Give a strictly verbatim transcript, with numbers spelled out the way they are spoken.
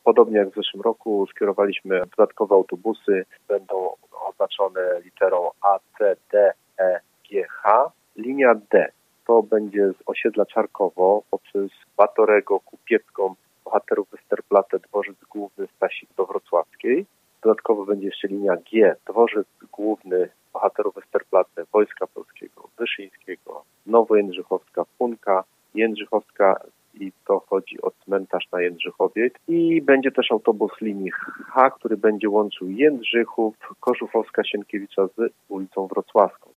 Podobnie jak w zeszłym roku skierowaliśmy dodatkowe autobusy, będą oznaczone literą A, C, D, E, G, H. Linia D to będzie z osiedla Czarkowo poprzez Batorego, Kupiecką, Bohaterów Westerplatte, Dworzec Główny, Stasik do Wrocławskiej. Dodatkowo będzie jeszcze linia G, Dworzec Główny, Bohaterów Westerplatte, Wojska Polskiego, Wyszyńskiego, Nowojędrzychowska, Funka, Jędrzychowska i to chodzi o cmentarz na Jędrzychowie. I będzie też autobus linii H, który będzie łączył Jędrzychów, Kożuchowska, Sienkiewicza z ulicą Wrocławską.